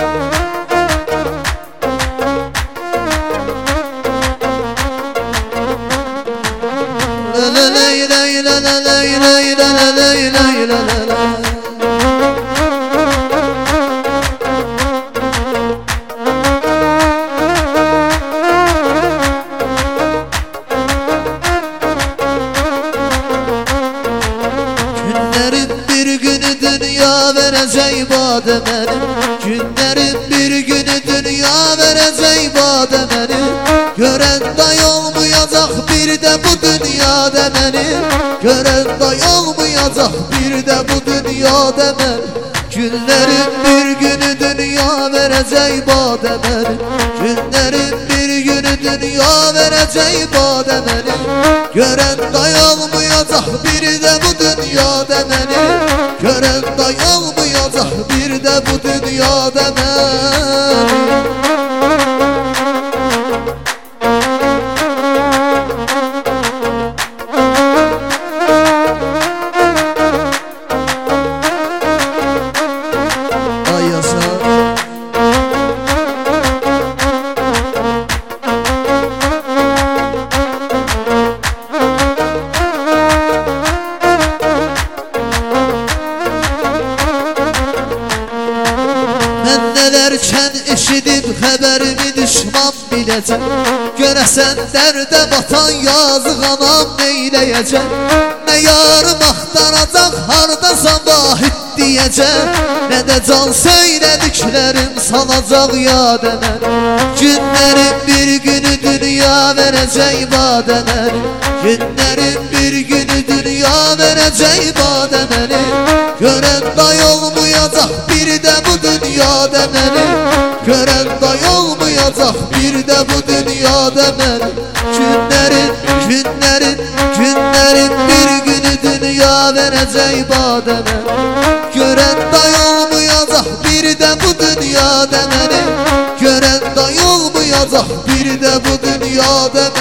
Günlerin bir günü dünya verecek bade beni. Gören day olmayacak bir de bu dünyada beni. Gören day olmayacak bir de bu dünyada beni. Günlerin bir günü dünya verecek bade beni. Günlerin bir günü dünya verecek bade beni. Gören day olmayacak bir de bu dünyada beni. Gören day olmayacak bir de bu dünyada beni. Nelerken eşidip haberimi düşman bilecek. Göresen derde batan yazık anam neyleyecek. Ne yarım aktaracak harda sabahit diyecek. Ne de can söylediklerim salacak yad eder. Günlerin bir günü dünya verecek badeler. Günlerin bir günü dünya verecek badeleri. Gören day olmayacak bir de bu dünyada beni. Gören day olmayacak bir de bu dünyada beni. Günlerin bir günü dünya verecek bademe. Gören day olmayacak bir de bu dünyada beni. Gören day olmayacak bir de bu dünyada beni.